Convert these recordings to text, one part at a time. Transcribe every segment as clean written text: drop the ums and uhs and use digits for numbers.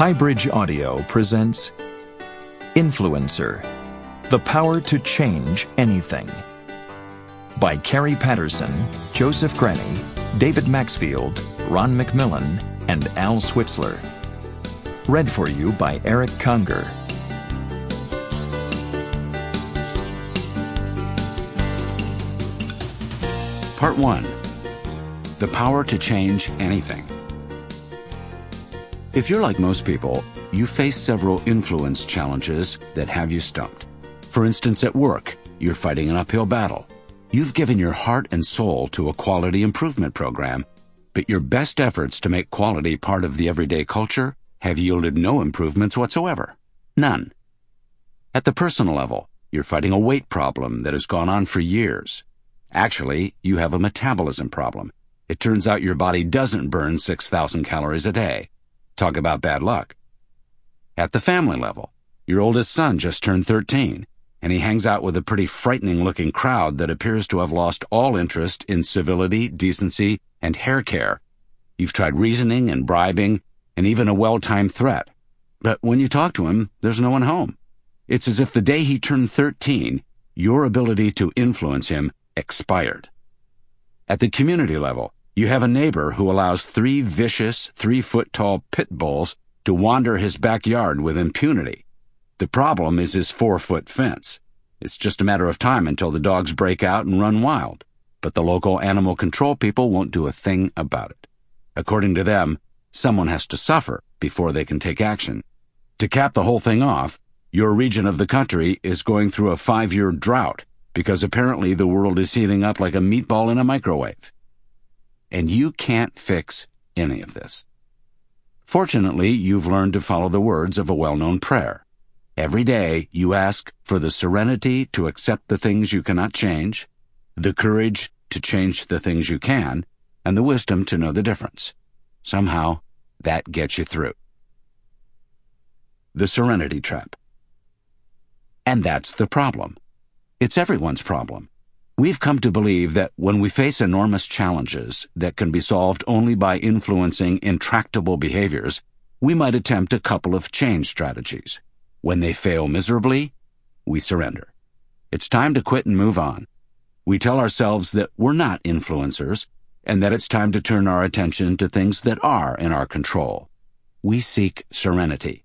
Highbridge Audio presents Influencer, The Power to Change Anything by Carrie Patterson, Joseph Graney, David Maxfield, Ron McMillan, and Al Switzler. Read for you by Eric Conger. Part 1. The Power to Change Anything. If you're like most people, you face several influence challenges that have you stumped. For instance, at work, you're fighting an uphill battle. You've given your heart and soul to a quality improvement program, but your best efforts to make quality part of the everyday culture have yielded no improvements whatsoever. None. At the personal level, you're fighting a weight problem that has gone on for years. Actually, you have a metabolism problem. It turns out your body doesn't burn 6,000 calories a day. Talk about bad luck. At the family level, your oldest son just turned 13, and he hangs out with a pretty frightening-looking crowd that appears to have lost all interest in civility, decency, and hair care. You've tried reasoning and bribing, and even a well-timed threat. But when you talk to him, there's no one home. It's as if the day he turned 13, your ability to influence him expired. At the community level, you have a neighbor who allows 3 vicious, 3-foot-tall pit bulls to wander his backyard with impunity. The problem is his 4-foot fence. It's just a matter of time until the dogs break out and run wild, but the local animal control people won't do a thing about it. According to them, someone has to suffer before they can take action. To cap the whole thing off, your region of the country is going through a 5-year drought because apparently the world is heating up like a meatball in a microwave. And you can't fix any of this. Fortunately, you've learned to follow the words of a well-known prayer. Every day, you ask for the serenity to accept the things you cannot change, the courage to change the things you can, and the wisdom to know the difference. Somehow, that gets you through. The serenity trap. And that's the problem. It's everyone's problem. We've come to believe that when we face enormous challenges that can be solved only by influencing intractable behaviors, we might attempt a couple of change strategies. When they fail miserably, we surrender. It's time to quit and move on. We tell ourselves that we're not influencers and that it's time to turn our attention to things that are in our control. We seek serenity.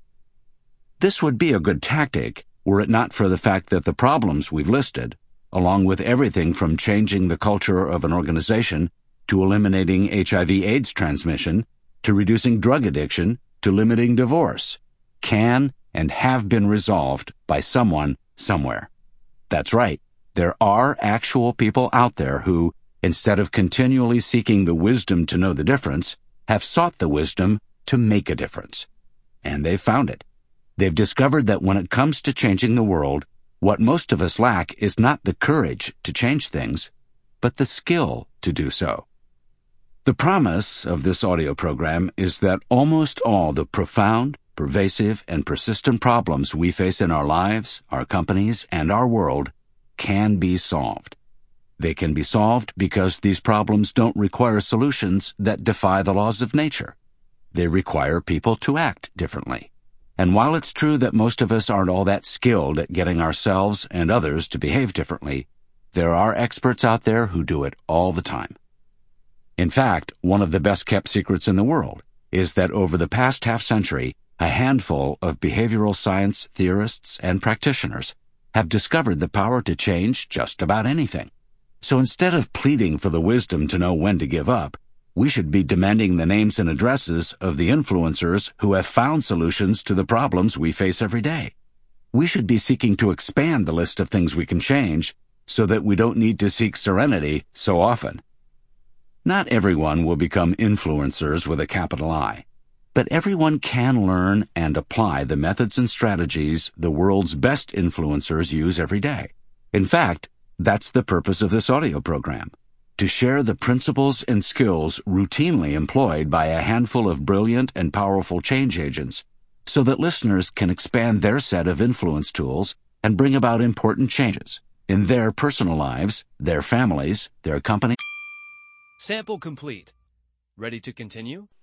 This would be a good tactic were it not for the fact that the problems we've listed, along with everything from changing the culture of an organization to eliminating HIV/AIDS transmission, to reducing drug addiction, to limiting divorce, can and have been resolved by someone somewhere. That's right. There are actual people out there who, instead of continually seeking the wisdom to know the difference, have sought the wisdom to make a difference. And they've found it. They've discovered that when it comes to changing the world, what most of us lack is not the courage to change things, but the skill to do so. The promise of this audio program is that almost all the profound, pervasive, and persistent problems we face in our lives, our companies, and our world can be solved. They can be solved because these problems don't require solutions that defy the laws of nature. They require people to act differently. And while it's true that most of us aren't all that skilled at getting ourselves and others to behave differently, there are experts out there who do it all the time. In fact, one of the best-kept secrets in the world is that over the past half-century, a handful of behavioral science theorists and practitioners have discovered the power to change just about anything. So instead of pleading for the wisdom to know when to give up, we should be demanding the names and addresses of the influencers who have found solutions to the problems we face every day. We should be seeking to expand the list of things we can change so that we don't need to seek serenity so often. Not everyone will become influencers with a capital I, but everyone can learn and apply the methods and strategies the world's best influencers use every day. In fact, that's the purpose of this audio program. To share the principles and skills routinely employed by a handful of brilliant and powerful change agents so that listeners can expand their set of influence tools and bring about important changes in their personal lives, their families, their company. Sample complete. Ready to continue?